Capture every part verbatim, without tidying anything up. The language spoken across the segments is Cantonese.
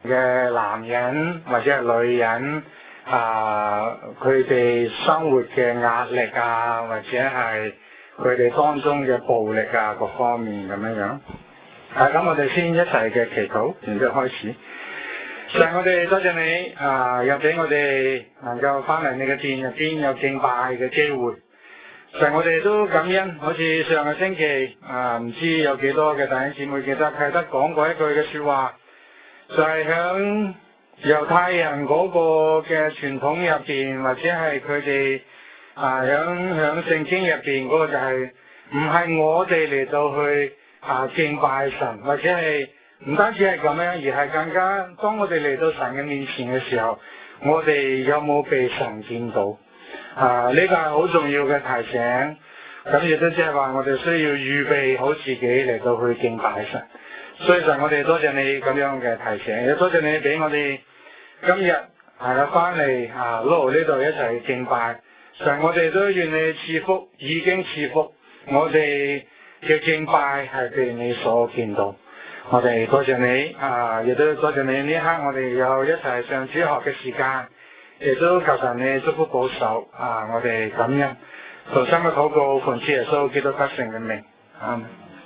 嘅男人或者係女人啊，佢哋生活嘅壓力啊，或者係佢哋當中嘅暴力啊，各方面咁樣樣。啊，咁我哋先一齊嘅祈禱，然之後開始。神，我哋多謝你啊，又俾我哋能夠翻嚟你嘅殿入邊有敬拜嘅機會。神，我哋都感恩，好似上個星期啊，唔知有幾多嘅弟兄姊妹記得係得講過一句嘅說話，就係響猶太人嗰個嘅傳統入邊，或者係佢哋啊響響聖經入邊嗰個就係唔係我哋嚟到去啊敬拜神，或者係唔單止係咁樣，而係更加當我哋嚟到神嘅面前嘅時候，我哋有冇被神見到？啊！呢個係好重要嘅提醒，咁亦都即係話我哋需要預備好自己嚟到去敬拜神。所以神，我哋多謝你咁樣嘅提醒，亦多謝你俾我哋今日係啦翻嚟啊羅呢度一齊敬拜。神，我哋都願你賜福，已經賜福，我哋嘅敬拜係被你所見到。我哋多謝你啊，亦都多謝你呢一刻我哋有一齊上主學嘅時間。亦都求神你祝福保守啊！我哋感恩，同心嘅禱告，奉主耶穌基督得勝嘅名。啊，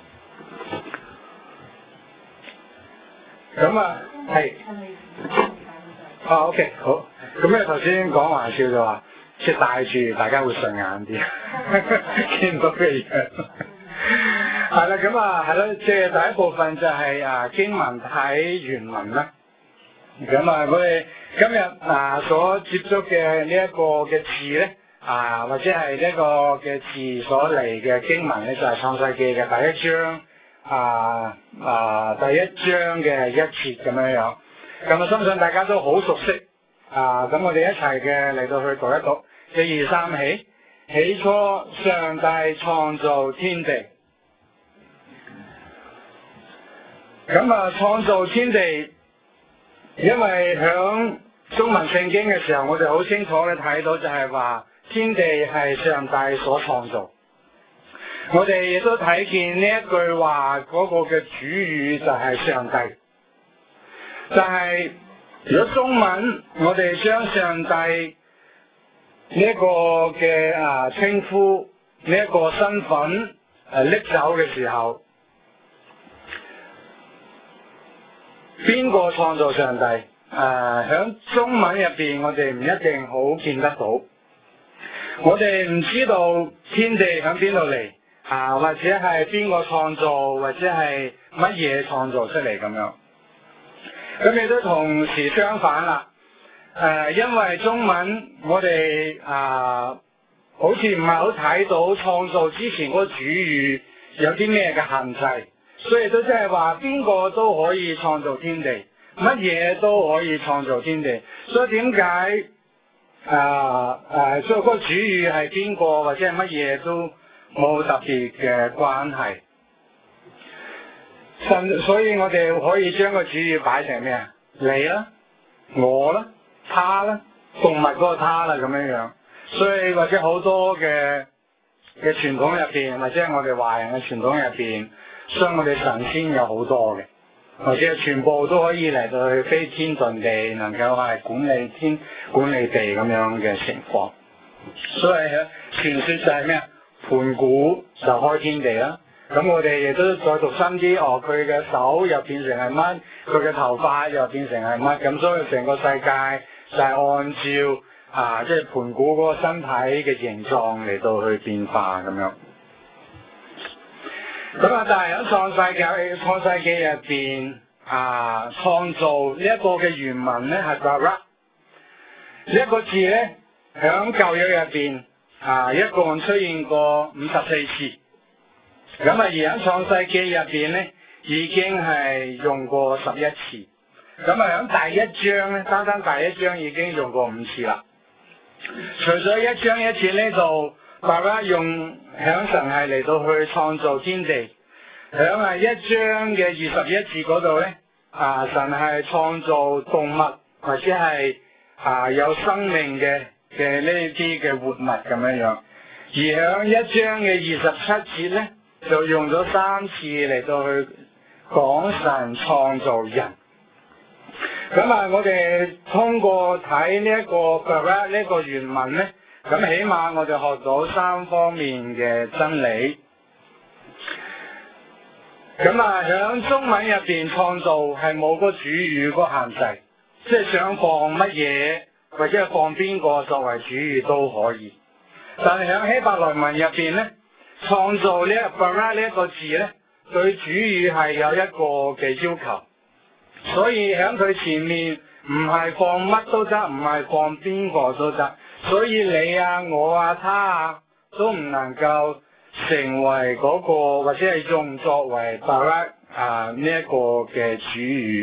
咁啊，係。啊 ，OK， 好。咁咧頭先講玩笑就話，即係戴住大家會順眼啲，見到嘅嘢。係啦，咁啊，係咯，即係第一部分就係啊經文睇原文啦。咁啊，我哋今日啊所接觸嘅呢一個嘅字咧，啊或者係呢個嘅字所嚟嘅經文咧，就係創世記嘅第一章啊啊第一章嘅一節咁樣樣。咁我相信大家都好熟悉啊，咁我哋一齊嘅嚟到去讀一讀，一二三起，起初上帝創造天地。咁啊，創造天地。因為響中文聖經嘅時候，我哋好清楚咧睇到就係話天地係上帝所創造。我哋亦都睇見呢一句話嗰個嘅主語就係上帝。但係如果中文我哋將上帝呢一個嘅啊稱呼呢一個身份誒拎走嘅時候，邊個創造上帝？誒、呃，響中文入邊，我哋唔一定好見得到。我哋唔知道天地響邊度嚟，啊，或者係邊個創造，或者係乜嘢創造出嚟咁樣。咁亦都同時相反啦。誒、呃，因為中文我哋啊，好似唔係好睇到創造之前嗰個主語有啲咩嘅限制。所以都即係話邊個都可以創造天地，乜嘢都可以創造天地。所以點解啊誒，所以嗰個主語係邊個或者係乜嘢都冇特別嘅關係。甚，所以我哋可以將個主語擺成咩啊？你啦，我啦，他啦，動物嗰個他啦咁樣樣。所以或者好多嘅嘅傳統入邊，或者係我哋華人嘅傳統入邊。所以我哋神仙有好多嘅，或者全部都可以嚟到去飛天遁地，能夠係管理天、管理地咁樣嘅情況。所以咧，傳說就係咩啊？盤古就開天地啦。咁我哋亦都再讀深啲，哦，佢嘅手又變成係乜？佢嘅頭髮又變成係乜？咁所以成個世界就係按照啊，即係盤古嗰個身體嘅形狀嚟到去變化咁樣。咁啊，但係喺創世記創世記入邊啊，創造呢一個嘅原文咧係 bara 呢一個字咧，響舊約入邊啊，一共出現過五十四次。咁啊，而喺創世記入邊咧，已經係用過十一次。咁啊，響第一章咧，單單第一章已經用過五次啦。除咗一章一次呢度。大家用響神係嚟到去創造天地，響係一章嘅二十一節嗰度咧，啊神係創造動物或者係啊有生命嘅嘅呢啲嘅活物咁樣樣，而響一章嘅二十七節咧，就用咗三次嚟到去講神創造人。 咁啊，我哋通過睇呢一個 bara 呢個原文咧，咁起碼我哋學到三方面嘅真理。咁啊，響中文入邊創造係冇個主語個限制，即係想放乜嘢或者係放邊個作為主語都可以。但係響希伯來文入邊咧，創造呢一個 bara 呢一個字咧，對主語係有一個嘅要求。所以喺佢前面唔係放乜都得，唔係放邊個都得。所以你啊、我啊、他啊，都唔能夠成為嗰個或者係用作為 bara 啊呢一個嘅主語。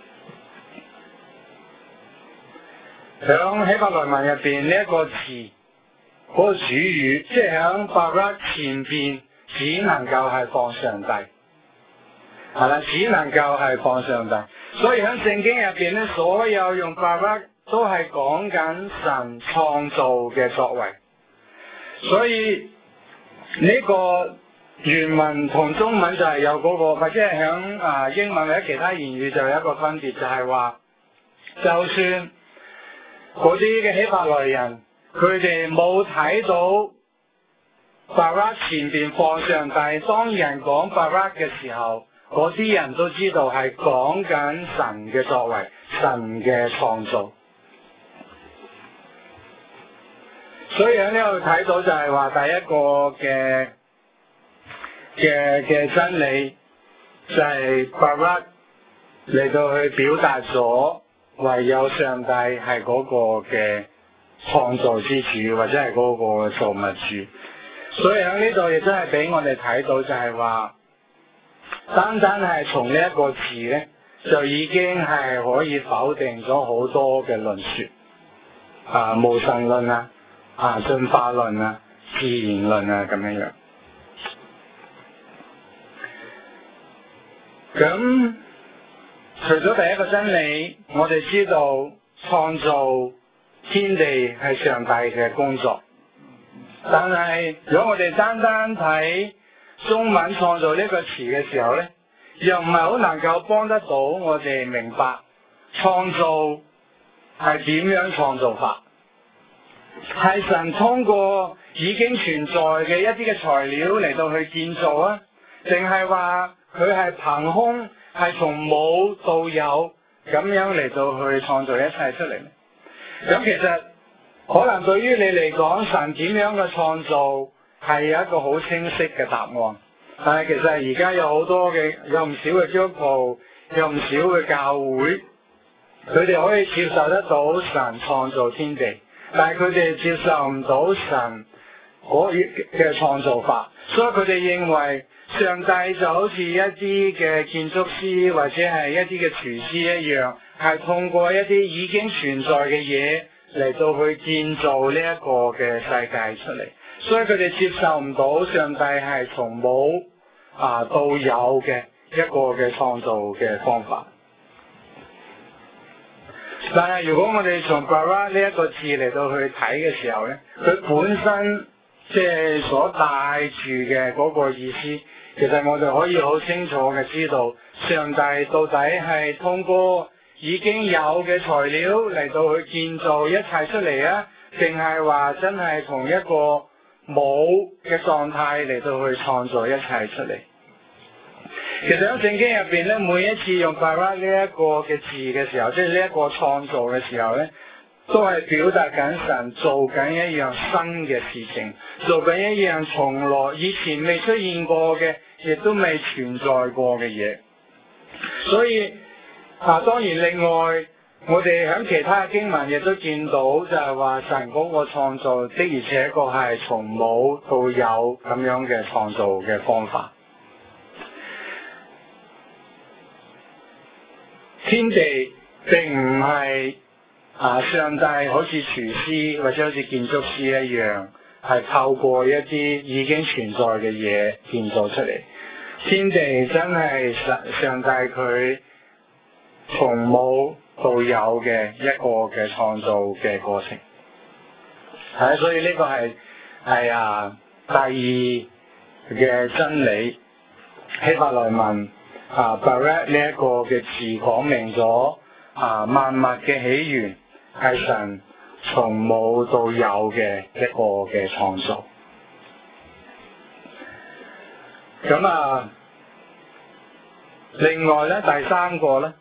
喺希伯來文入邊呢一個詞，嗰個主語，即係喺 bara 前邊只能夠係放上帝，係啦，只能夠係放上帝。所以喺聖經入邊咧，所有用 bara 都係講緊神創造嘅作為。所以呢個原文同中文就係有嗰個，或者係喺啊英文或者其他言語就有一個分別，就係話，就算嗰啲嘅希伯來人，佢哋冇睇到 bara 前邊放上帝，當人講 bara 嘅時候，嗰啲人都知道係講緊神嘅作為，神嘅創造。所以喺呢度睇到就係話第一個嘅嘅嘅真理就係 bara 嚟到去表達咗唯有上帝係嗰個嘅創造之主，或者係嗰個造物主。所以喺呢度亦都係俾我哋睇到就係話，單單係從呢一個字咧，就已經係可以否定咗好多嘅論說，啊無神論啊，啊進化論啊，自然論啊咁樣樣。咁除咗第一個真理，我哋知道創造天地係上帝嘅工作，但係如果我哋單單睇中文創造呢個詞嘅時候咧，又唔係好能夠幫得到我哋明白創造係點樣創造法。係神通過已經存在嘅一啲嘅材料嚟到去建造啊，定係話佢係憑空係從冇到有咁樣嚟到去創造一切出嚟咧？咁其實可能對於你嚟講，神點樣嘅創造係有一個好清晰嘅答案，但係其實而家有好多嘅有唔少嘅基督徒，有唔少嘅教會，佢哋可以接受得到神創造天地，但係佢哋接受唔到神嗰嘅創造法，所以佢哋認為上帝就好似一啲嘅建築師或者係一啲嘅廚師一樣，係通過一啲已經存在嘅嘢嚟到去建造呢一個嘅世界出嚟，所以佢哋接受唔到上帝係從冇啊到有嘅一個嘅創造嘅方法。但係如果我哋從 bara 呢一個字嚟到去睇嘅時候咧，佢本身即係所帶住嘅嗰個意思，其實我哋可以好清楚嘅知道，上帝到底係通過已經有嘅材料嚟到去建造一切出嚟啊，定係話真係從一個冇嘅狀態嚟到去創造一切出嚟？其實喺聖經入邊咧，每一次用 bara 呢一個嘅字嘅時候，即係呢一個創造嘅時候咧，都係表達緊神做緊一樣新嘅事情，做緊一樣從來以前未出現過嘅，亦都未存在過嘅嘢。所以啊，當然另外我哋喺其他嘅經文亦都見到，就係話神嗰個創造的而且確係從冇到有咁樣嘅創造嘅方法。天地並唔係啊上帝好似廚師或者好似建築師一樣，係透過一啲已經存在嘅嘢建造出嚟。天地真係上上帝佢從冇到有嘅一個嘅創造嘅過程。係，所以呢個係係啊第二嘅真理，希伯來文啊 bara 呢一個嘅字講明咗啊萬物嘅起源係神從冇到有嘅一個嘅創造。咁啊，另外咧第三個咧，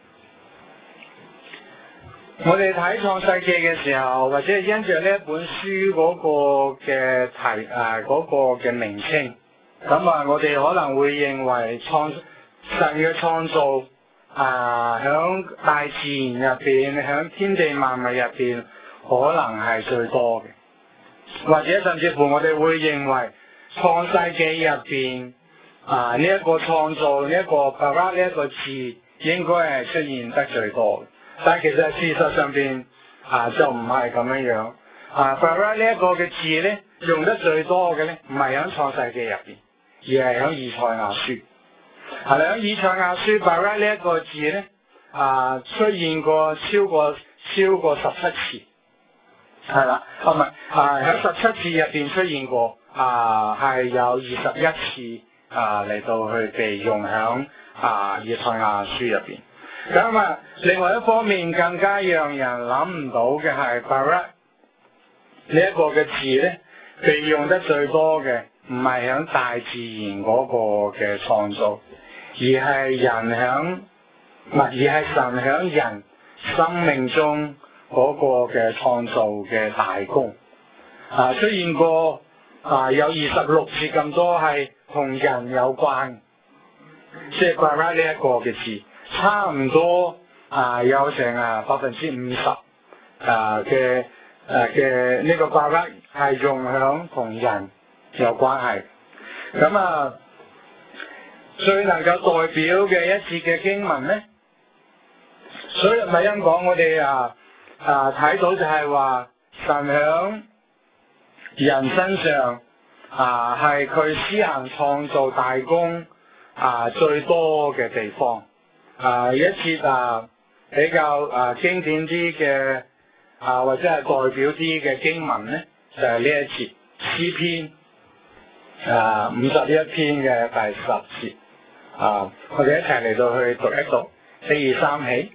我哋睇創世記嘅時候，或者係因着呢一本書嗰個嘅題誒嗰、啊嗰個嘅名稱，咁啊，我哋可能會認為創神嘅創造啊，響大自然入邊，響天地萬物入邊，可能係最多嘅，或者甚至乎我哋會認為創世記入邊啊呢一、這個創造呢一、這個 bara 呢一個字應該係出現得最多嘅，但係其實事實上邊啊就唔係咁樣樣啊 bara 呢一個嘅字咧用得最多嘅咧唔係響創世記入邊，而係響以賽亞書。係啦，響以賽亞書 bara 呢一個字咧啊出現過超過超過十七次。係啦，啊唔係啊喺十七次入邊出現過啊，係有二十一次啊嚟到去被用響啊以賽亞書入邊。咁啊，另外一方面更加讓人諗唔到嘅係 bara 呢一個嘅字咧，被用得最多嘅唔係響大自然嗰個嘅創造，而係人響唔係而係神響人生命中嗰個嘅創造嘅大功啊，出現過啊有二十六次咁多係同人有關，即係 bara 呢一個嘅字，差唔多啊有成啊百分之五十啊嘅誒嘅呢個 bara 係用響同人有關係。咁啊，最能夠代表嘅一節嘅經文咧，所以咪因講我哋啊。啊！睇到就係話神響人身上啊，係佢施行創造大功啊最多嘅地方啊。一節啊比較啊經典啲嘅啊，或者係代表啲嘅經文咧，就係、是、呢一節詩篇啊五十一篇嘅第十節啊。我哋一齊嚟到去讀一讀，一二三起。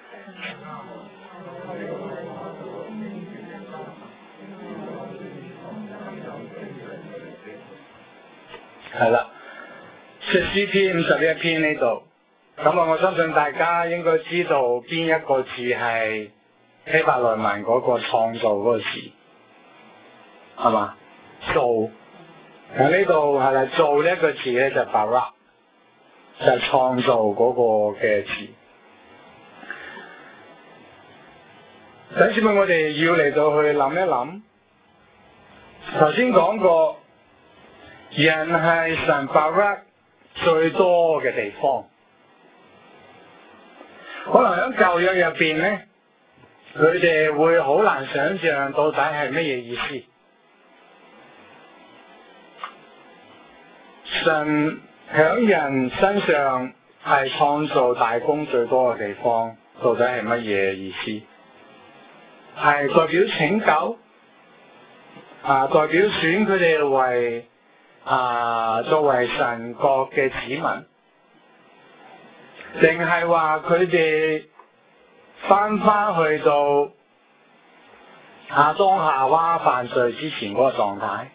係啦，詩篇五十一篇呢度，咁啊，我相信大家應該知道邊一個字係希伯來文嗰個創造嗰個字，係嘛？造喺呢度係啦，造呢一個字咧就 bara，就係創造嗰個嘅字。等住我哋要嚟到去諗一諗，頭先講過。人係神 bara 最多嘅地方，可能喺舊約入邊咧，佢哋會好難想象到底係乜嘢意思。神喺人身上係創造大功最多嘅地方，到底係乜嘢意思？係代表拯救啊，代表選佢哋為啊，作為神國嘅子民，定係話佢哋翻翻去到亞當夏娃犯罪之前嗰個狀態？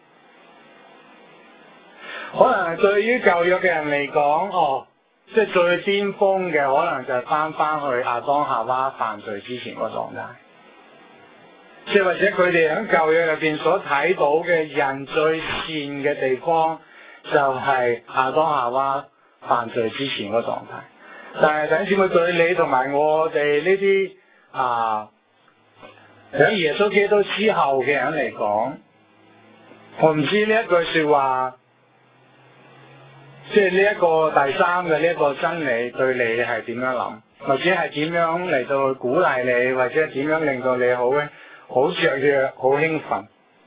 可能對於舊約嘅人嚟講，哦，即係最巔峰嘅，可能就係翻翻去亞當夏娃犯罪之前嗰個狀態。即係或者佢哋喺舊約入邊所睇到嘅人最善嘅地方，就係亞當夏娃犯罪之前嗰個狀態。但係等住佢對你同埋我哋呢啲啊喺耶穌基督之後嘅人嚟講，我唔知呢一句說話，即係呢一個第三嘅呢一個真理對你係點樣諗，或者係點樣嚟到去鼓勵你，或者係點樣令到你好咧？好雀躍，好興奮。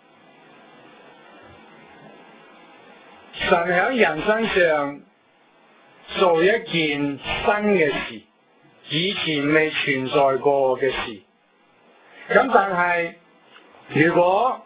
神喺人身上做一件新嘅事，以前未存在過嘅事。咁但係，如果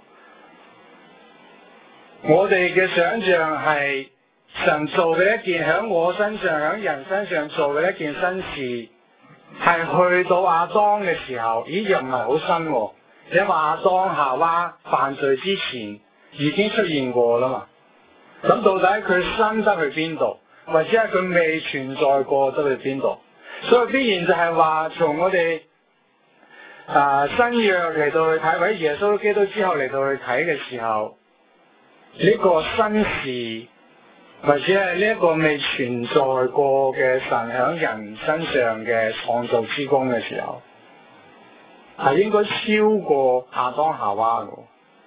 我哋嘅想象係神做嘅一件喺我身上、喺人身上做嘅一件新事， 係去到亞當嘅時候，咦又唔係好新喎，因為亞當夏娃犯罪之前已經出現過啦嘛。咁到底佢新得去邊度，或者係佢未存在過得去邊度？所以必然就係話，從我哋啊新約嚟到去睇，或者耶穌基督之後嚟到去睇嘅時候，呢個新事或者係呢一個未存在過嘅神喺人身上嘅創造之功嘅時候，係應該超過亞當夏娃嘅，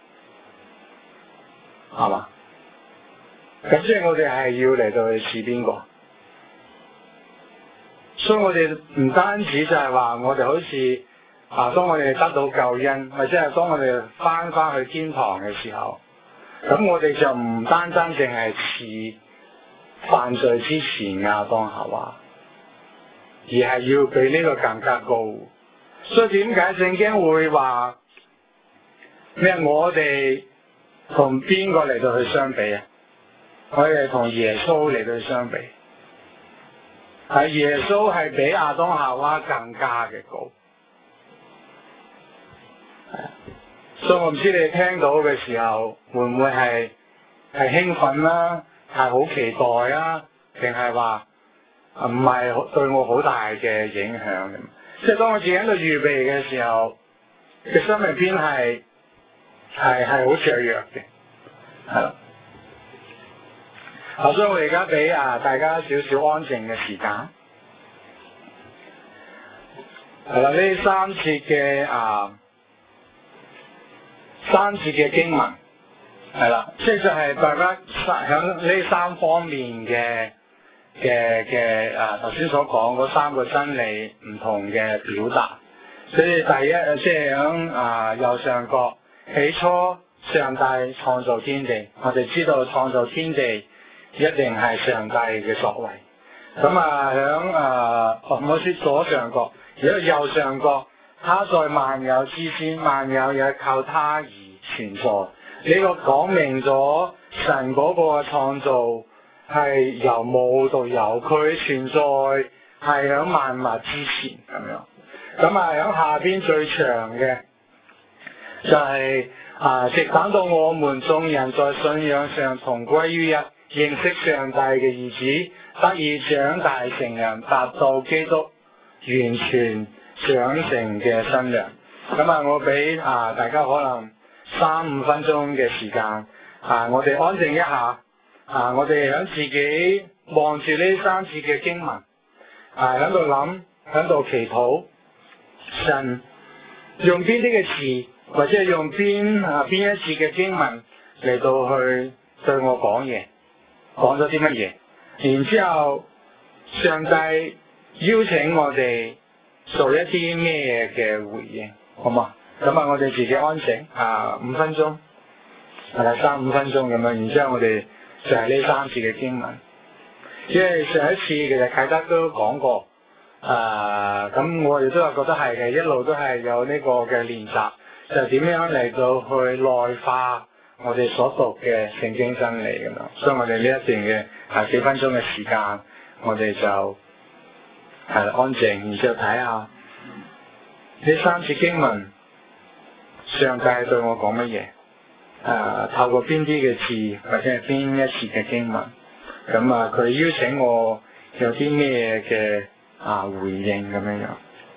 係嘛？咁即係我哋係要嚟到去似邊個？所以我哋唔單止就係話我哋好似啊，當我哋得到救恩，或者係當我哋翻翻去天堂嘅時候，咁我哋就唔單單淨係似犯罪之前亞當夏娃，而係要比呢個更加高。所以點解聖經會話咩？我哋同邊個嚟到去相比啊？我哋同耶穌嚟到去相比，係耶穌係比亞當夏娃更加嘅高。所以我唔知你聽到嘅時候會唔會係係興奮啦，係好期待啊，定係話唔係對我好大嘅影響咁？即係當我自己喺度預備嘅時候，嘅心入邊係係係好雀躍嘅，係啦。好，所以我而家俾啊大家少少安靜嘅時間。係啦，呢三節嘅啊三節嘅經文係啦，即係就係大家響呢三方面嘅嘅嘅啊頭先所講嗰三個真理唔同嘅表達。所以第一即係響啊右上角，起初上帝創造天地，我哋知道創造天地一定係上帝嘅作為。咁啊響啊我說左上角，如果右上角，他在萬有之先，萬有也靠他而存在。呢個講明咗神嗰個創造係由冇到有，佢存在係響萬物之前咁樣。咁啊響下邊最長嘅就係、是、啊直等到我們眾人在信仰上同歸於一，認識上帝嘅兒子，得以長大成人，達到基督完全長成嘅身量。咁啊，我俾啊大家可能三五分鐘嘅時間，啊，我哋安靜一下，啊，我哋響自己望住呢三節嘅經文，啊，喺度諗，喺度祈禱，神用邊啲嘅詞，或者係用邊啊邊一節嘅經文嚟到去對我講嘢，講咗啲乜嘢？然之後，上帝邀請我哋做一啲咩嘅回應，好嘛？咁啊，我哋自己安靜啊五分鐘，係啦三五分鐘咁樣。然之後我哋就係呢三次嘅經文，因為上一次其實啟德都講過，啊咁我哋都係覺得係嘅，一路都係有呢個嘅練習，就點樣嚟到去內化我哋所讀嘅聖經真理咁樣。所以我哋呢一段嘅啊幾分鐘嘅時間，我哋就係安靜，然之後睇下呢三次經文，上帝對我講乜嘢？誒，透過邊啲嘅字，或者係邊一次嘅經文，咁啊，佢邀請我有啲咩嘅啊回應咁樣樣。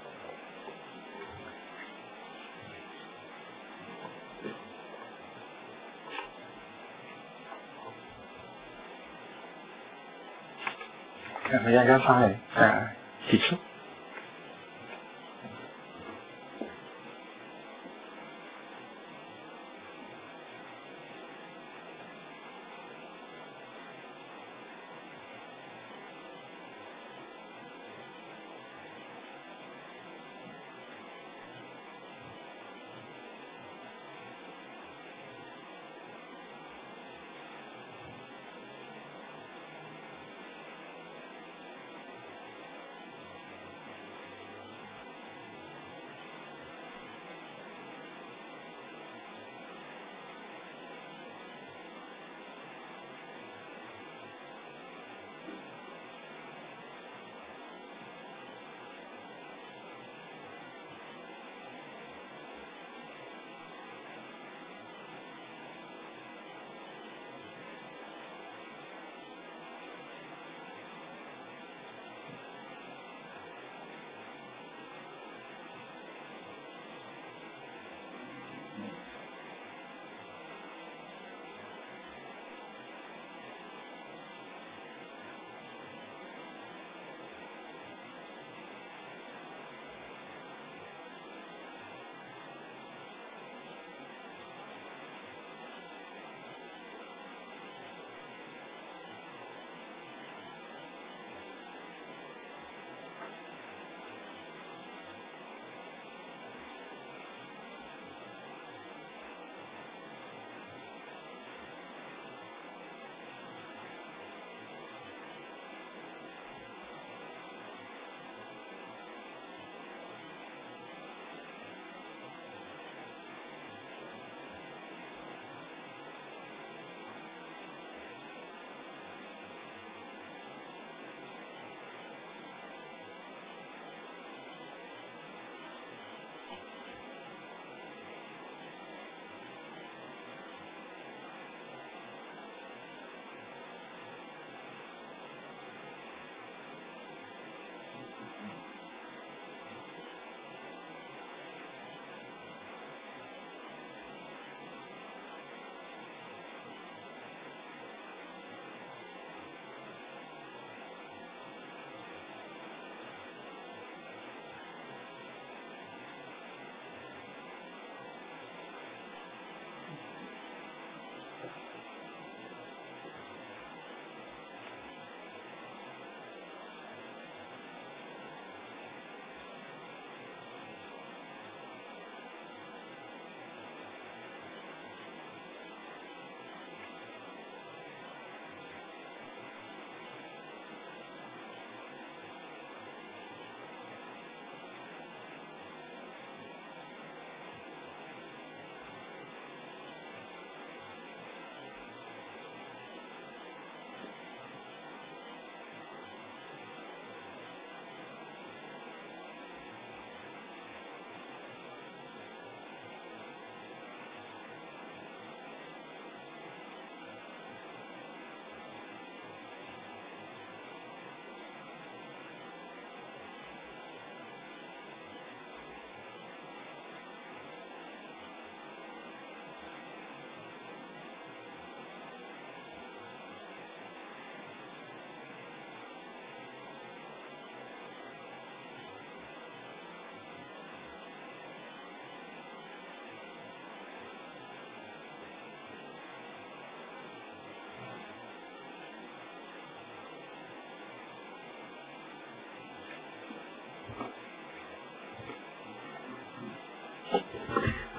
我一陣間翻嚟誒結束。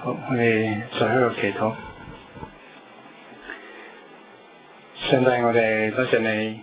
好，我哋再喺度祈禱。上帝，我哋多謝你，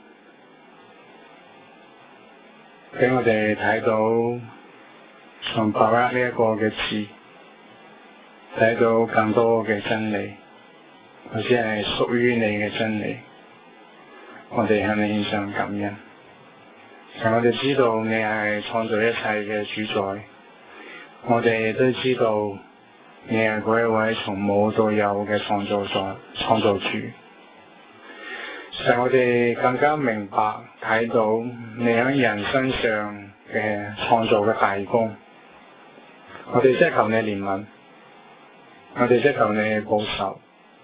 俾我哋睇到從把握呢一個嘅字，睇到更多嘅真理，或者係屬於你嘅真理。我哋向你獻上感恩。我哋知道你係創造一切嘅主宰，我哋亦都知道你係嗰一位從冇到有嘅創造者、創造主。使我哋更加明白睇到你喺人身上嘅創造嘅大功。我哋即係求你憐憫，我哋即係求你保守。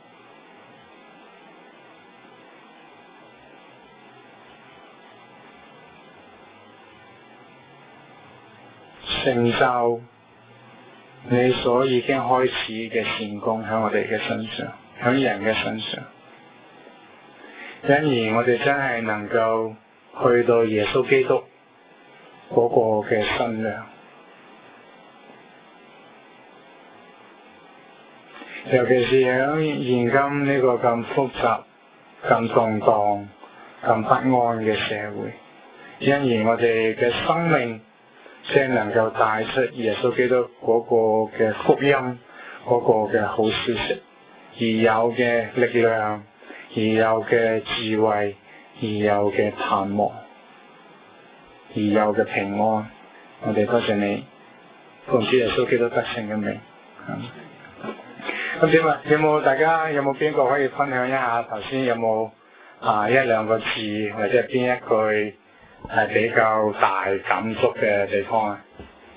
成就你所已經開始嘅善功喺我哋嘅身上，喺人嘅身上。因而我哋真係能夠去到耶穌基督嗰個嘅身量，尤其是喺現今呢個咁複雜、咁動盪、咁不安嘅社會，因而我哋嘅生命即係能夠帶出耶穌基督嗰個嘅福音，嗰個嘅好消息，而有嘅力量，而有嘅智慧，而有嘅盼望，而有嘅平安。我哋多謝你，奉主耶穌基督得勝嘅名。咁點啊？有冇大家有冇邊個可以分享一下頭先有冇啊一兩個字或者係邊一句係比較大感觸嘅地方啊？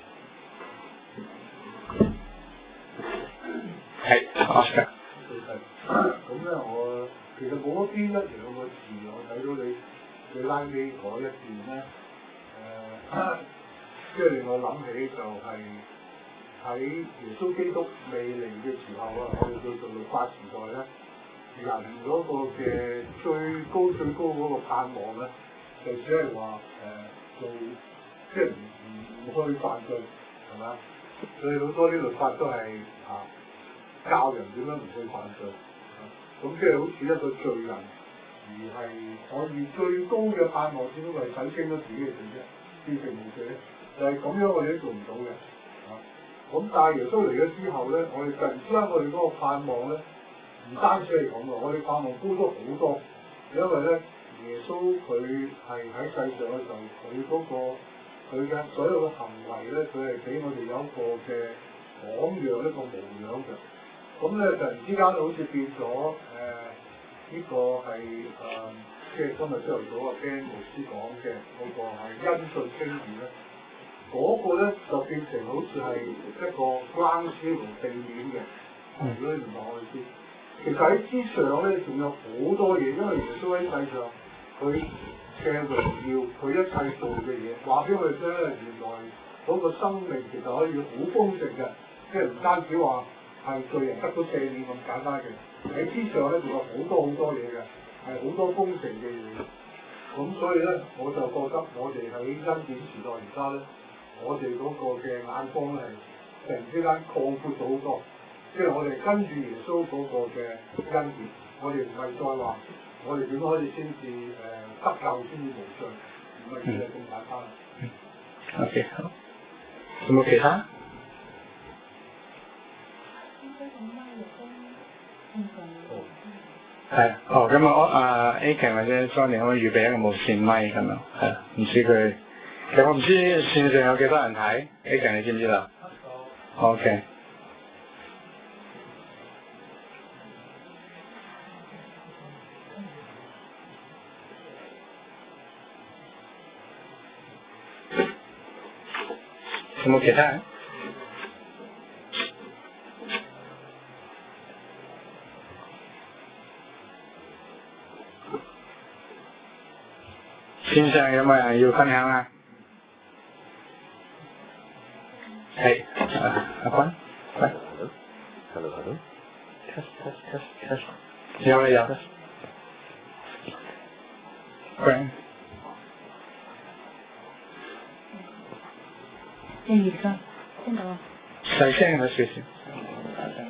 係，我嘅。 咁咧，我其實冇乜邊一兩個字，我睇到你你拉尾嗰一段咧，誒，即係令我諗起就係喺耶穌基督未嚟嘅時候啊，我哋叫做律法時代咧，人嗰個嘅最高最高嗰個盼望咧，就只係話誒做即係唔唔去犯罪，係咪啊？所以好多啲律法都係啊教人點樣唔去犯罪。咁即係好似一個罪人，而係可以最高嘅盼望，只不過係洗清咗自己嘅罪啫，變成無罪咧，就係、是、咁樣我哋都做唔到嘅。啊，咁但係耶穌嚟咗之後咧，我哋突然之間我哋嗰個盼望咧，唔單止係咁嘅，我哋盼望高咗好多，因為咧耶穌佢係喺世上嘅時候，佢嗰、那個佢嘅所有嘅行為咧，佢係俾我哋有一個嘅榜樣，一個模樣嘅。咁咧突然之間好似變咗誒呢個係誒、呃，即係今日朝頭早阿 Ben 牧師講嘅嗰個係因信稱義咧，嗰、那個咧就變成好似係一個 ground zero 同地面嘅。如果你明白我意思，其實喺之上咧仲有好多嘢，因為耶穌喺世上佢嘅榮耀，佢一切做嘅嘢，話俾我哋聽咧，原來嗰個生命其實可以好豐盛嘅，即係唔單止話係罪人得到赦免咁簡單嘅，喺之上咧仲有好多好多嘢嘅，係好多豐盛嘅嘢。咁所以咧，我就覺得我哋喺恩典時代而家咧，我哋嗰個嘅眼光咧係突然之間擴闊咗好多，即係我哋跟住耶穌嗰個嘅恩典，我哋唔係再話我哋點樣可以先至誒得救先至無罪，唔係只係咁簡單。 嗯。OK， 好。有冇其他？係，哦，咁我啊 A 強或者 Johnny 可唔可以預備一個無線咪咁樣？係，唔知佢，其實我唔知線上有幾多人睇 ，A 強你知唔知啦 ？OK。有冇其他人？線上有冇人要分享啊？係，阿坤，喂 ，hello hello，test test test test， 有啦有。喂。 誒，而家聽到啊？ 細聲咗少少。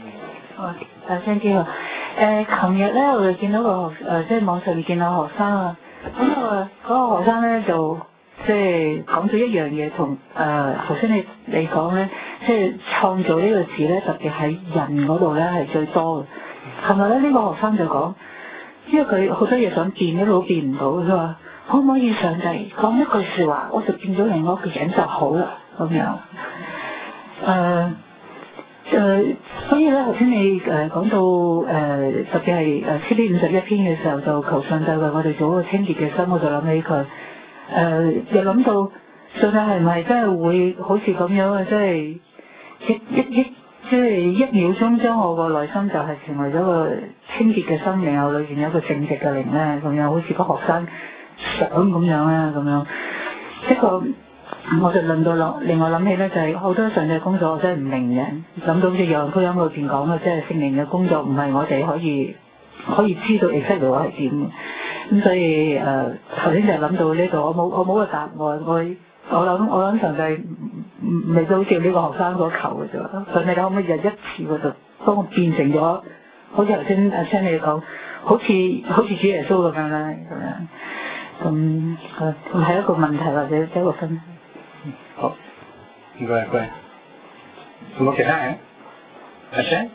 誒，張基啊，誒，琴日咧我哋見到個學誒，即係網上面見到學生啊，咁啊嗰個學生咧就即係講咗一樣嘢，同誒頭先你你講咧，即係創造呢個字咧，特別喺人嗰度咧係最多嘅。琴日咧呢個學生就講，因為佢好多嘢想變，一路都變唔到，佢話可唔可以上帝講一句説話，我就變咗另外一個人就好啦咁樣。誒、呃。誒、呃，所以咧，頭先你誒講到誒、呃，特別係誒詩篇五十一篇嘅時候，就求上帝為我哋做一個清潔嘅心，我就諗起佢。誒、呃，又諗到上帝係咪真係會好似咁樣啊？即係一一一，即係一秒鐘將我個內心就係成為咗個清潔嘅心，然後裏邊有一個正直嘅靈咧，咁樣好似個學生想咁樣咧，咁樣一個。我就諗到諗，另外諗起咧就係、是、好多上帝工作我真係唔明嘅，諗到好似約翰福音裏邊講嘅，即係聖靈嘅工作唔係我哋可以可以知道 exactly 我係點嘅，咁所以誒頭先就諗到呢度，我冇我冇個答案，我我諗我諗上帝未到好似呢個學生所求嘅啫，上帝可唔可以日一次嗰度幫我變成咗，好似頭先阿聽你講，好似好似主耶穌咁樣咧咁樣，咁誒係一個問題或者一個分析。 好，唔該唔該，有冇其他人？阿 Sir？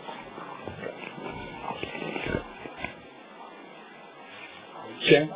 先。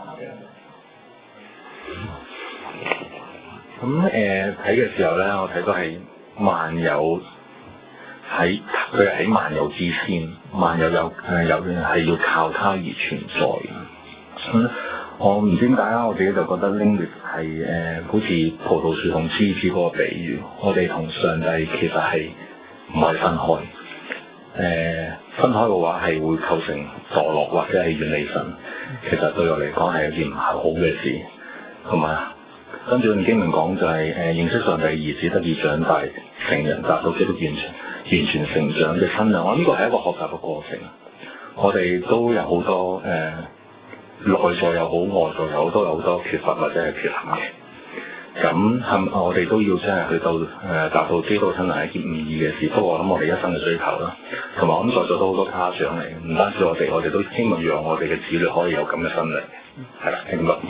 咁誒睇嘅時候咧，我睇到係萬有喺佢係喺萬有之先，萬有有誒有係要靠它而存在嘅。嗯我唔知點解啦，我自己就覺得 language 係誒、呃、好似葡萄樹同枝子嗰個比喻，我哋同上帝其實係唔可以分開。誒、呃、分開嘅話係會構成墮落或者係遠離神，其實對我嚟講係一件唔係好嘅事。同埋跟住經文講就係、是、誒、呃、認識上帝兒子得以長大成人，達到基督完全完全成長嘅身量。我呢個係一個學習嘅過程。我哋都有好多誒。呃內在又好，外在又好，都有好多缺乏或者係缺陷嘅。咁係我哋都要真係去到誒達到基督親能係一件唔易嘅事。不過我諗我哋一生嘅追求啦，同埋我諗在座都好多家長嚟，唔單止我哋，我哋都希望讓我哋嘅子女可以有咁嘅心靈。係啦，聽唔到？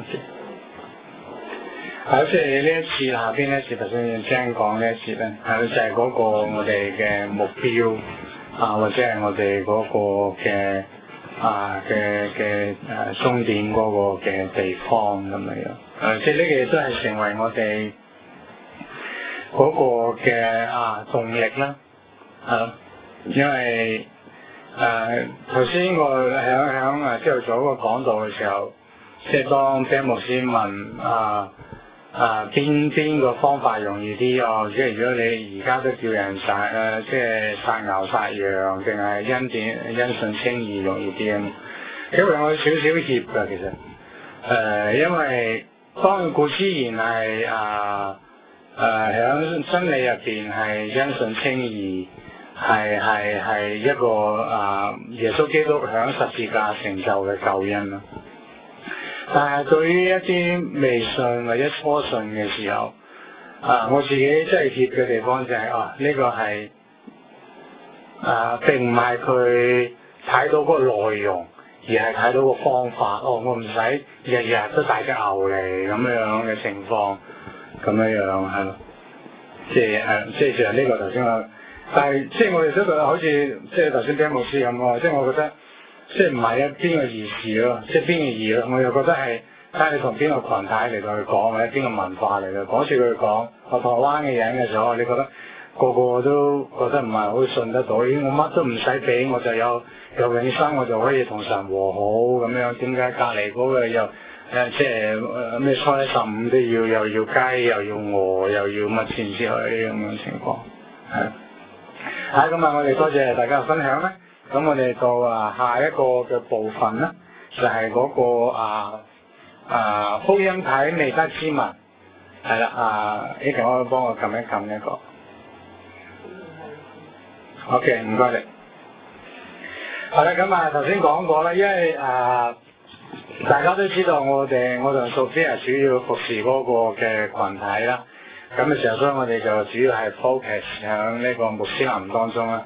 係即係呢一次下邊呢一次頭先聽講呢一次咧，係就係、是、嗰個我哋嘅目標啊，或者係我哋嗰個嘅。啊嘅嘅誒終點嗰個嘅地方咁樣樣，誒即係呢個亦都係成為我哋嗰個嘅啊動力啦，啊，因為誒頭先我響響誒朝頭早個講道嘅時候，即係當張牧師問啊啊邊邊個方法容易啲哦？即係如果你而家都叫人殺誒，即係殺牛殺羊，定係因點因信稱義容易啲咁？因為我有少少怯㗎，其實誒、呃，因為當然固之然係啊誒響真理入邊係因信稱義，係係係一個啊耶穌基督響十字架成就嘅救恩啦。但係對於一啲未信或者初信嘅時候，啊，我自己真係怯嘅地方就係、是、啊，呢、這個係啊並唔係佢睇到個內容，而係睇到個方法。哦，我唔使日日都帶隻牛嚟咁樣嘅情況，咁樣樣係咯。即係誒，即係就係呢個頭先我，但係即係我哋都覺得好似即係頭先張牧師咁喎，即係我覺得。即係唔係啊？邊個意思咯？即係邊個意咯？我又覺得係睇下你同邊個群體嚟到去講，或者邊個文化嚟到講。似佢講學台灣嘅人嘅時候，你覺得個個都覺得唔係好信得到。咦？我乜都唔使俾，我就有有永生，我就可以同神和好咁樣。點解隔離嗰個又誒即係咩初一十五都要又要雞又要鵝又要乜先之類咁樣情況？係係咁啊！我哋多謝大家嘅分享啦。咁我哋到啊下一個嘅部分咧，就係、是、嗰、那個啊啊福音體未得之文，係啦啊，呢個可以幫我撳一撳呢個。OK， 唔該你。係啦，咁啊頭先講過啦，因為啊大家都知道我哋我同 Sophia 主要服侍嗰個嘅群體啦，咁嘅時候所以我哋就主要係 focus 喺呢個穆斯林當中啦。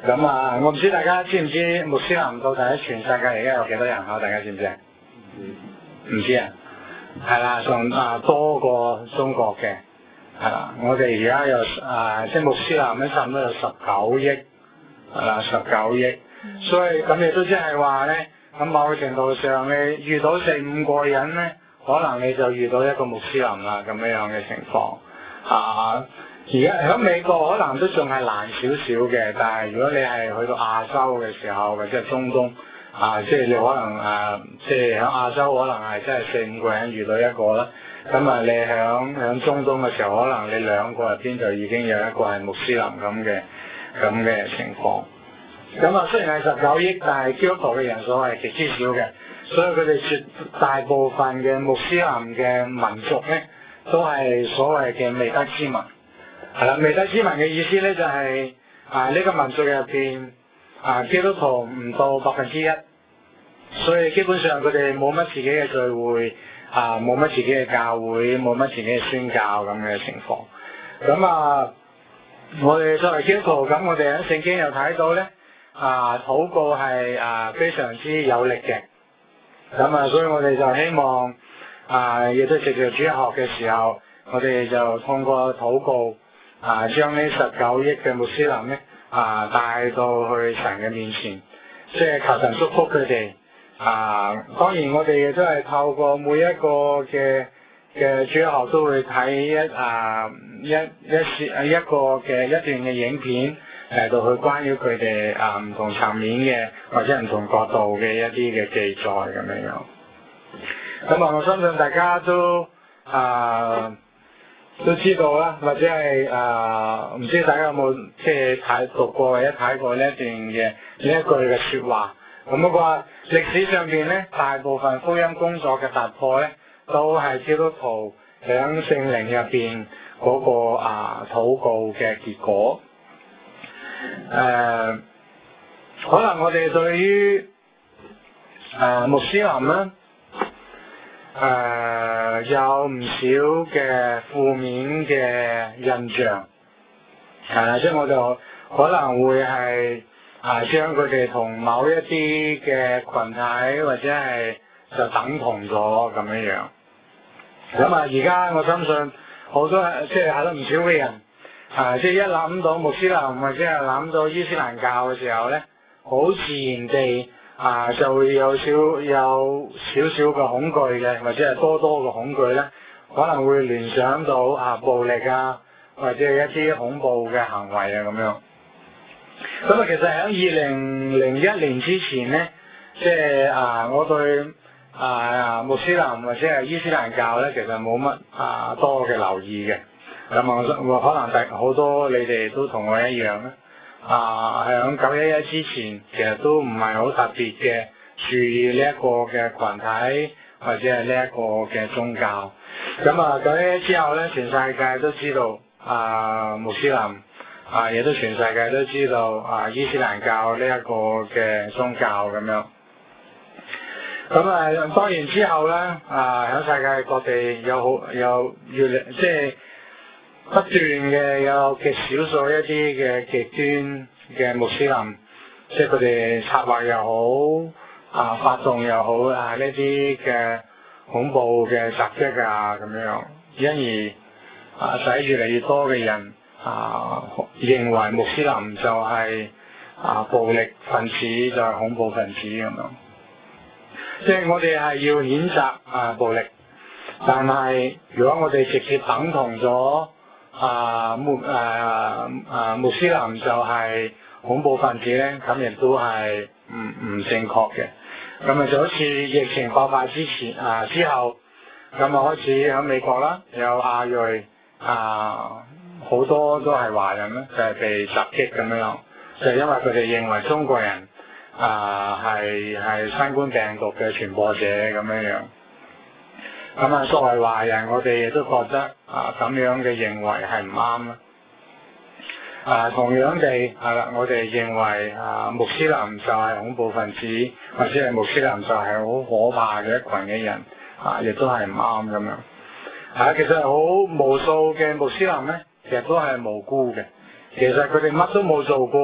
咁啊，我唔知大家知唔知穆斯林到底全世界而家有幾多人口？大家知唔知啊？唔知啊？係啦，仲啊多過中國嘅，係啦。我哋而家有啊，即係穆斯林咧，差唔多有十九億，係啦，十九億。所以咁亦都即係話咧，咁某程度上你遇到四五個人咧，可能你就遇到一個穆斯林啦，咁樣樣嘅情況啊。而家喺美國可能都仲係難少少嘅，但係如果你係去到亞洲嘅時候，或者係中東啊，即係你可能誒，即係喺亞洲可能係真係四五個人遇到一個啦。咁啊，你喺喺中東嘅時候，可能你兩個入邊就已經有一個係穆斯林咁嘅咁嘅情況。咁啊，雖然係十九億，但係基督徒嘅人數係極之少嘅，所以佢哋絕大部分嘅穆斯林嘅民族咧，都係所謂嘅未得之民。係啦，未得之民嘅意思咧就係、是、啊呢、這個民族入邊啊基督徒唔到百分之一，所以基本上佢哋冇乜自己嘅聚會，啊冇乜自己嘅教會，冇乜自己嘅宣教咁嘅情況。咁啊，我哋作為基督徒，咁我哋喺聖經又睇到咧，啊禱告係啊非常之有力嘅。咁啊，所以我哋就希望啊亦都藉住主日學嘅時候，我哋就通過禱告。啊，將呢十九億嘅穆斯林咧，啊帶到去神嘅面前，即係求神祝福佢哋。啊，當然我哋亦都係透過每一個嘅嘅主日學都會睇一啊一一節一個嘅一段嘅影片嚟到去關於佢哋啊唔同層面嘅或者唔同角度嘅一啲嘅記載咁樣樣。咁啊，我相信大家都啊。都知道啦，或者係誒唔知大家有冇即係睇讀過或者睇過呢一段嘅呢一句嘅説話。咁不過歷史上邊咧，大部分福音工作嘅突破咧，都係基督徒響聖靈入邊嗰個啊禱告嘅結果。誒、呃，可能我哋對於誒、呃、穆斯林咧。誒、呃，有唔少嘅負面嘅印象，係啦，即係我就可能會係啊，將佢哋同某一啲嘅群體或者係就等同咗咁樣樣。咁啊，而家我相信好多即係係咯唔少嘅人啊，即係一諗到穆斯林或者係諗到伊斯蘭教嘅時候咧，好自然地。啊，就會有少有少少嘅恐懼嘅，或者係多多嘅恐懼咧，可能會聯想到啊暴力啊，或者係一啲恐怖嘅行為啊咁樣。咁啊，其實喺二零零一年之前咧，即係啊，我對啊穆斯林或者係伊斯蘭教咧，其實冇乜啊多嘅留意嘅。咁我可能第好多你哋都同我一樣咧。啊，喺九一一之前，其實都唔係好特別嘅注意呢一個嘅群體或者係呢一個嘅宗教。咁啊，九一一之後咧，全世界都知道啊穆斯林啊，亦都全世界都知道啊伊斯蘭教呢一個嘅宗教咁樣。咁啊，當然之後咧啊，喺世界各地有好有越嚟即係。不斷嘅有極少數一啲嘅極端嘅穆斯林，即係佢哋策劃又好啊，發動又好啊，呢啲嘅恐怖嘅襲擊啊咁樣，因而啊使越嚟越多嘅人啊認為穆斯林就係啊暴力分子，就係恐怖分子咁樣。即係我哋係要譴責啊暴力，但係如果我哋直接等同咗。啊穆誒啊穆斯林就係恐怖分子咧，咁亦都係唔唔正確嘅。咁啊就好似疫情爆發之前啊之後，咁啊開始喺美國啦，有亞裔啊好多都係華人咧，就係、是、被襲擊咁樣，就係、因為佢哋認為中國人啊係係新冠病毒嘅傳播者咁樣樣。咁啊，作為華人，我哋亦都覺得啊，咁樣嘅認為係唔啱啦。啊，同樣地係啦，我哋認為啊，穆斯林就係恐怖分子，或者係穆斯林就係好可怕嘅一群嘅人，啊，亦都係唔啱咁樣。啊，其實好無數嘅穆斯林咧，其實都係無辜嘅。其實佢哋乜都冇做過，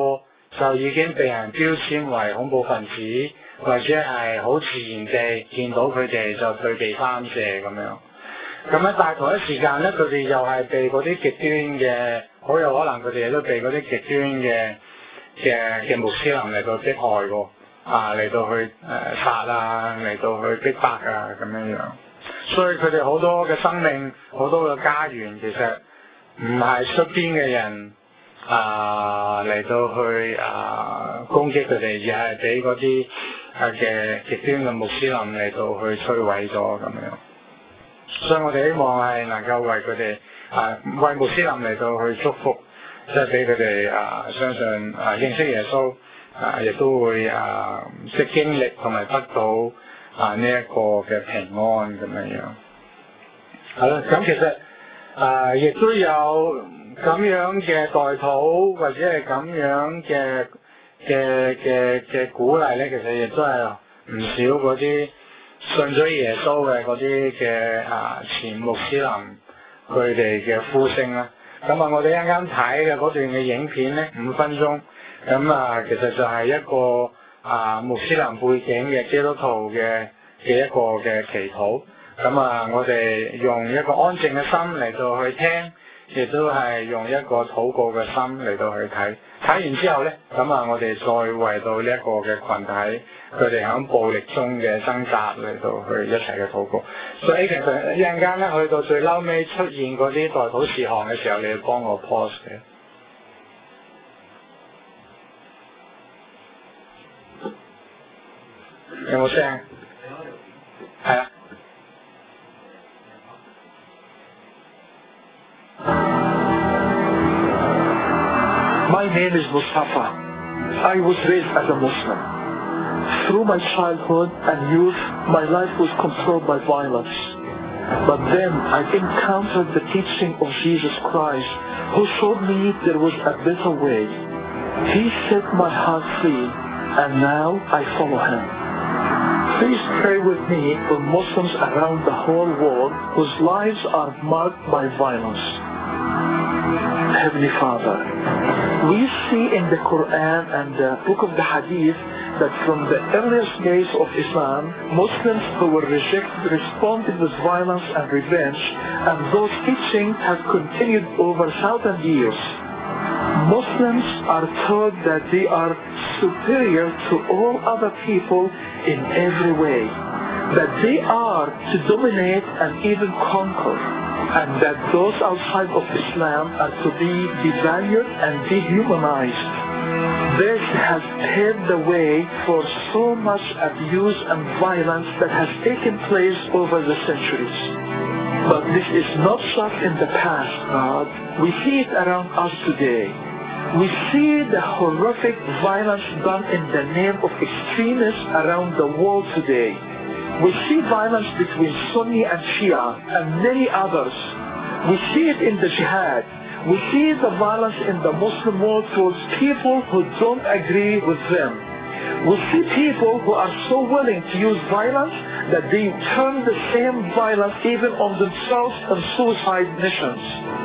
就已經被人標籤為恐怖分子，或者係好自然地見到佢哋就退避三舍咁樣。咁咧，但係同一時間咧，佢哋又係被嗰啲極端嘅，好有可能佢哋都被嗰啲極端嘅嘅嘅穆斯林嚟到迫害過，啊嚟到去誒、呃、殺啊，嚟到去逼迫啊咁樣樣。所以佢哋好多嘅生命，好多嘅家園，其實唔係出邊嘅人啊嚟到去啊攻擊佢哋，而係俾嗰啲啊嘅極端嘅穆斯林嚟到去摧毀咗咁樣。所以我哋希望係能夠為佢哋啊為穆斯林嚟到去祝福，即係俾佢哋啊相信啊認識耶穌啊，亦都會啊即係經歷同埋得到啊呢一個嘅平安咁樣樣。係啦，咁其實啊亦都有咁樣嘅代禱或者係咁樣嘅嘅嘅嘅鼓勵咧，其實亦都係唔少嗰啲信咗耶穌嘅嗰啲嘅啊前穆斯林佢哋嘅呼聲啦。咁啊，我哋一陣間睇嘅嗰段嘅影片咧，五分鐘，咁啊，其實就係一個啊穆斯林背景嘅基督徒嘅嘅一個嘅祈禱。咁啊，我哋用一個安靜嘅心嚟到去聽，亦都係用一個禱告嘅心嚟到去睇。睇完之後咧，咁啊，我哋再為到呢一個嘅群體，佢哋喺暴力中嘅掙扎嚟到去一齊嘅禱告。所以其實一陣間咧，去到最嬲尾出現嗰啲代禱事項嘅時候，你要幫我 pause 嘅。有冇聲？係啊。 My name is Mustafa. I was raised as a Muslim. Through my childhood and youth, my life was controlled by violence. But then I encountered the teaching of Jesus Christ, who showed me there was a better way. He set my heart free, and now I follow him. Please pray with me for Muslims around the whole world whose lives are marked by violence. Heavenly Father, we see in the Quran and the book of the Hadith that from the earliest days of Islam, Muslims who were rejected responded with violence and revenge, and those teachings have continued over thousand years. Muslims are taught that they are superior to all other people in every way, that they are to dominate and even conquer, and that those outside of Islam are to be devalued and dehumanized. This has paved the way for so much abuse and violence that has taken place over the centuries. But this is not just in the past, God. We see it around us today. We see the horrific violence done in the name of extremists around the world today. We see violence between Sunni and Shia and many others. We see it in the jihad. We see the violence in the Muslim world towards people who don't agree with them. We see people who are so willing to use violence that they turn the same violence even on themselves on suicide missions.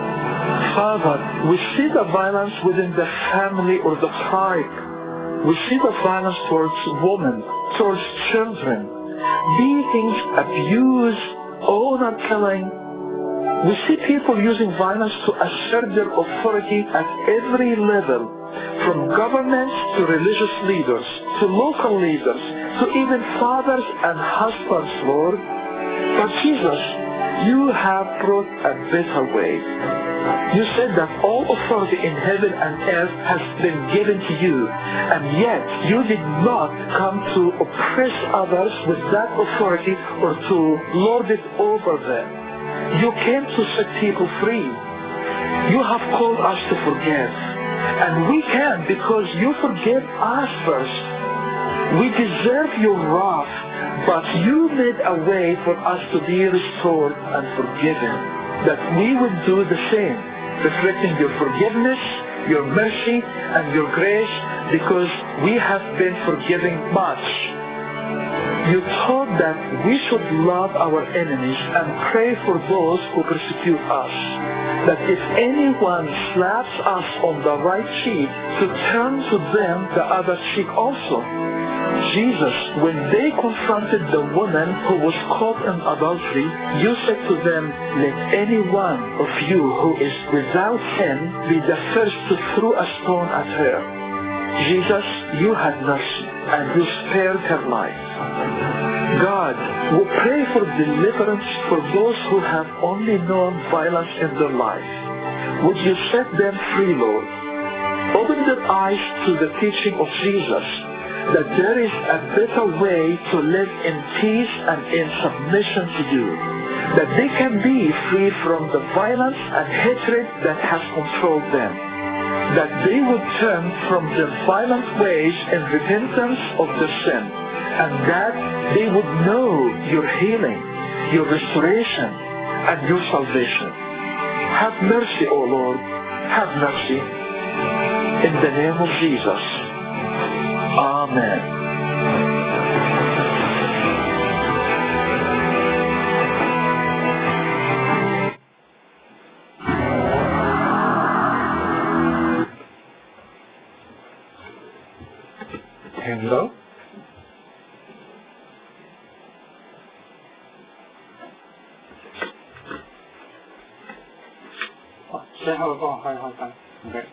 Father, we see the violence within the family or the tribe. We see the violence towards women, towards children, beatings, abuse, honor killing. We see people using violence to assert their authority at every level, from governments to religious leaders, to local leaders, to even fathers and husbands, Lord. But Jesus, you have brought a better way. You said that all authority in heaven and earth has been given to you, and yet you did not come to oppress others with that authority or to lord it over them. You came to set people free. You have called us to forgive, and we can because you forgave us first. We deserve your wrath, but you made a way for us to be restored and forgiven, that we would do the same, reflecting your forgiveness, your mercy, and your grace, because we have been forgiving much. You taught that we should love our enemies and pray for those who persecute us. that if anyone slaps us on the right cheek, to turn to them the other cheek also. Jesus, when they confronted the woman who was caught in adultery, you said to them, let any one of you who is without sin be the first to throw a stone at her. Jesus, you had mercy, and you spared her life. God, we pray for deliverance for those who have only known violence in their life. Would you set them free, Lord? Open their eyes to the teaching of Jesus, that there is a better way to live in peace and in submission to you, that they can be free from the violence and hatred that has controlled them, that they would turn from their violent ways in repentance of their sin, and that they would know your healing, your restoration, and your salvation. Have mercy, O Lord, have mercy. In the name of Jesus. Amen. Hello?哦，最後幫我開開燈，唔該。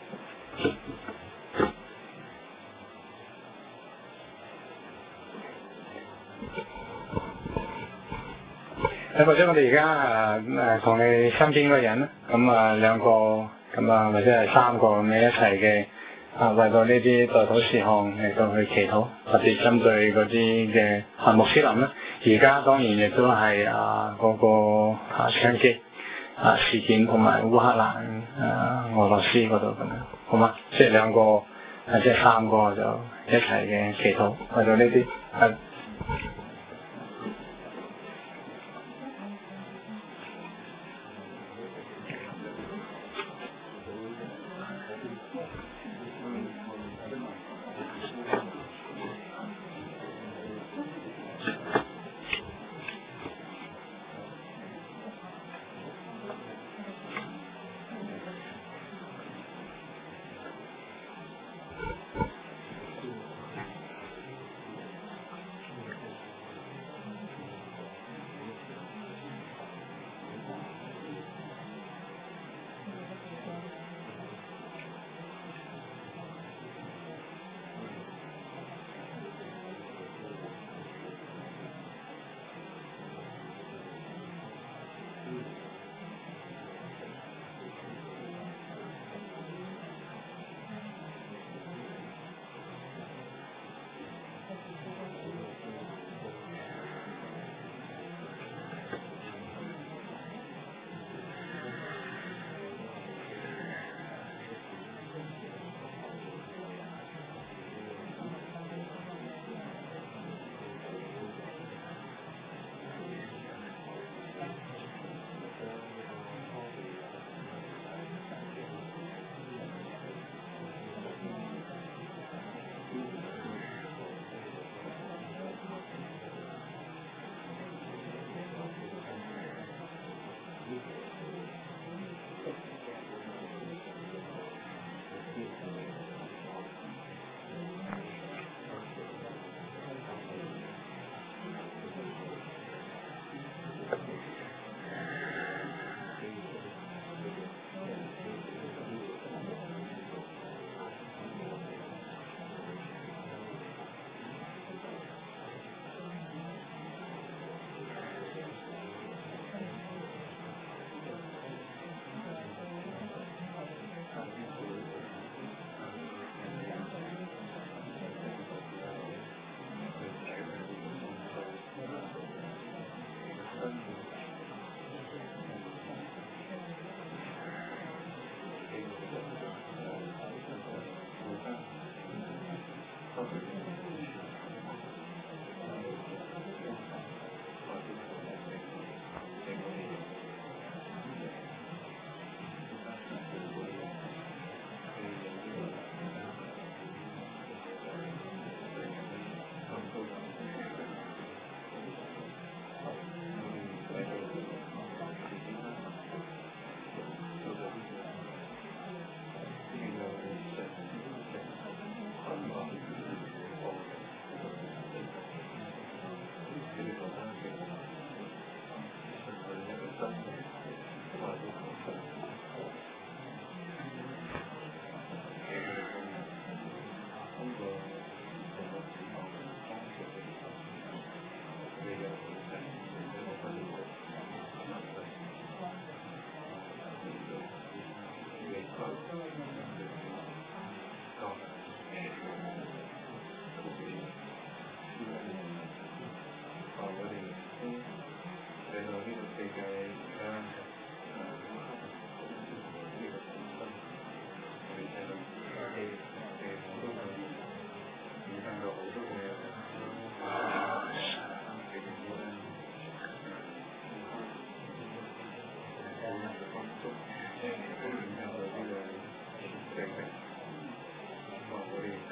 誒，或者我哋而家誒誒同你身邊嗰個人咧，咁啊兩個咁啊或者係三個咁樣一齊嘅啊，為到呢啲代禱事項嚟到去祈禱，特別針對嗰啲嘅啊穆斯林咧，而家當然亦都係啊嗰個啊槍擊啊事件同埋烏克蘭啊俄羅斯嗰度咁樣，好嘛？即係兩個啊即係三個就一齊嘅祈禱，為到呢啲啊。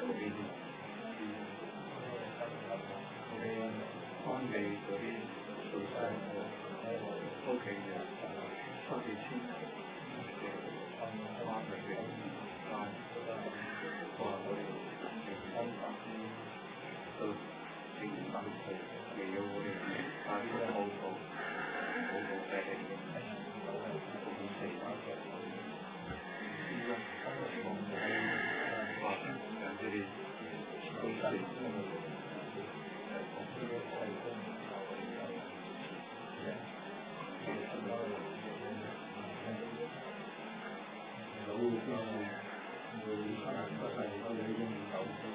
邊啲當地嗰啲做晒個 OK 嘅當地簽嘅關係嘅關話我哋方法都幾辛苦，未有我哋快啲報告報告俾你嘅報告四百嘅依家我哋話人哋都係老嘅先係會不係嗰啲英語手勢，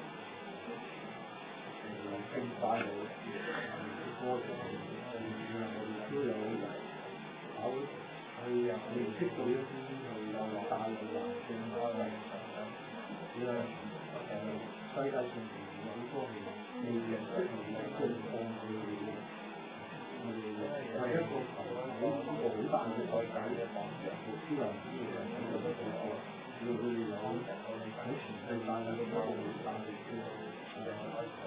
誒升快嘅過程，誒我哋都有考去啊認識到一啲係有大嘅環境啊，因為誒世界上有好多係未認識嘅情況嘅嘢。係一個好一個好大嘅世界嘅方式，私人資源喺度都好，要去有喺全世界嘅都好大嘅。